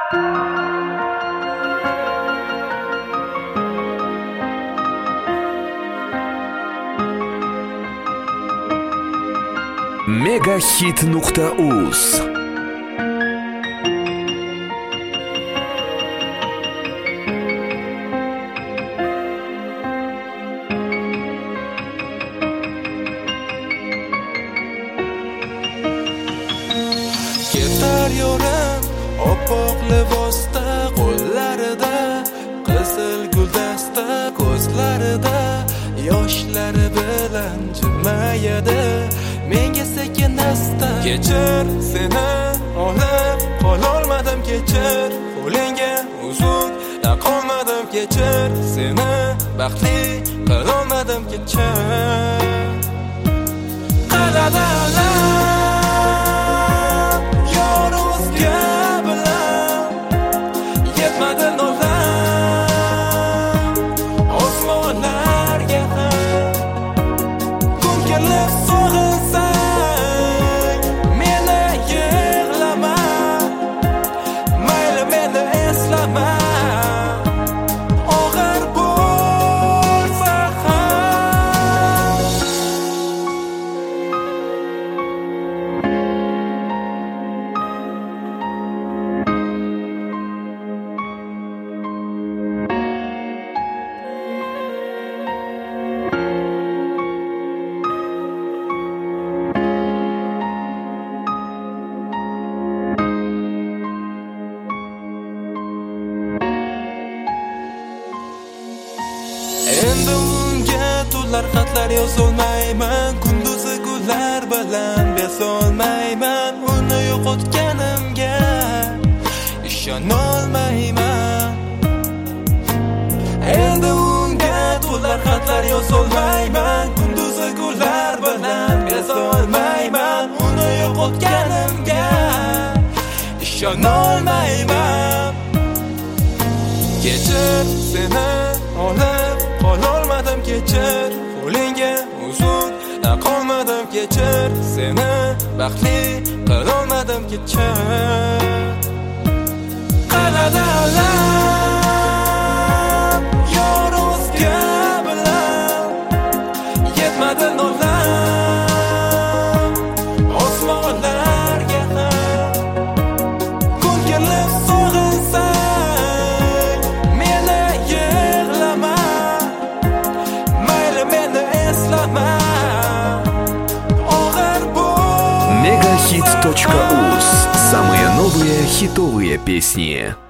Megahit.uz. Ketar yo'rim oppoq libosda, qo'llarida qizil guldasta, ko'zlarida yoshlari bilan jilmayadi menga sekin asta. Kechir, seni olib qololmadim, kechir, qo'lingga uzuk taqolmadim, kechir, seni baxtli qilolmadim, kechir. Qaradalar yorimizga bilan yetmadi nolam osmonlarga ham. Kun kelib sog'insang meni yig'lama, mayli meni eslama, og'ir bo'lsa ham. Endi unga to'lar xatlar yozolmayman, kunduzi gullar bilan bezolmayman, uni yo'qotganimga ishonolmayman. Endi unga to'lar xatlar yozolmayman, kunduzi gullar bilan bezolmayman, uni yo'qotganimga ishonolmayman. Kechir, seni olib qololmadim, kechir, qo'lingga uzuk taqolmadim, kechir, seni baxtli qilolmadim, kechir. Qaradalar yorimizga bilan yetmadi nolam osmonlarga ham. Kun kelib sog'insang meni yig'lama, mayli meni eslama, og'ir bo'l. Megahit.uz. Самые новые хитовые песни.